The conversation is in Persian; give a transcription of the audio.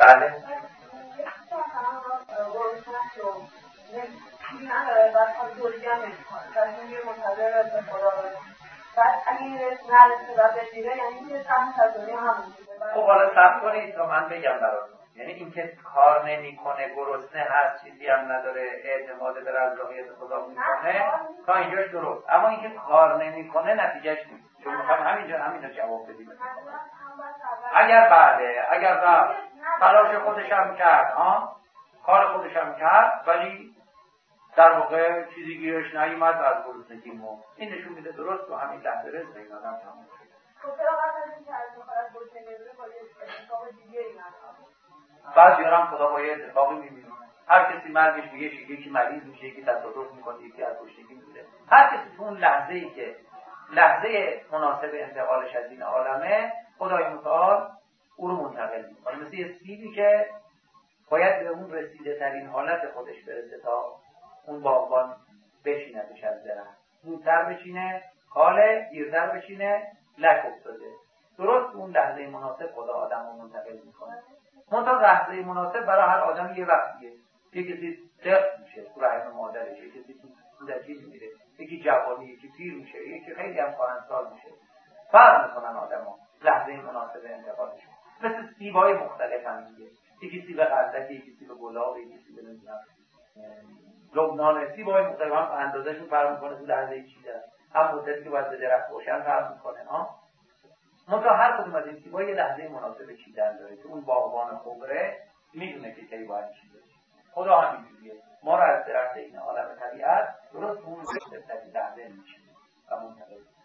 بله. خب حالا صبر کنید تا من بگم براتون. یعنی اینکه کار نمیکنه، گرسنه هست، چیزی هم نداره، اعتماد به رضایت خدا میکنه، تا اینجاش درست. اما اینکه کار نمیکنه نتیجهش نیست. چون میخوایم همینجا جواب بدیم. اگر بعده، اگر رفت تلاش خودش هم کرد، کار خودش هم کرد، ولی در واقع چیزی گیرش نیومد و از گرسنگی مرد، این نشون میده درست و همین لحظه رزق این آدم تموم شد. بعضی هم خدا با یه اتفاقی میبینه. هر کسی مرگش میگه، یکی مریض میشه، یکی تصادف میکنه، یکی از گرسنگی میمیره. هر کسی تو اون لحظه‌ای که لحظه مناسب انتقالش از این عالمه، خدای متعال او رو منتقل میکنه. مثل یه سیبی که باید به اون رسیده ترین حالت خودش برسه تا اون باغبان بچیندش از درخت. زودتر بچینه حاله، دیرتر بچینه لک افتاده. درست اون لحظه مناسب خدا آدم رو منتقل میکنه. منتها لحظه مناسب برای هر آدم یه وقتیه. یکی کسی طفل میشه تو رحم مادرش، یکی کسی تو کودکی میمیره، یکی جوانی، یکی پیر میشه، یکی خیلی هم کهنسال میشه. فرق میکنن آدما لحظه مناسب انتقالشون. مثل سیبای مختلف هم دیگه. یکی سیب قندکی، یکی سیب گلاب، یکی سیب لبنان. سیبای مختلف هم اندازه‌شون فرق میکنه تو لحظه چیده. هم مدتی که باید به درخت باشن فرق میکنه. منتها هر کدوم از این سیبا یه لحظه مناسب چیدن داره که اون باغبان خبره میدونه که کی باید چیده. خدا همینجوریه. ما رو از درخت این عالم طبیعت درست اون لحظه میچینه و منتقل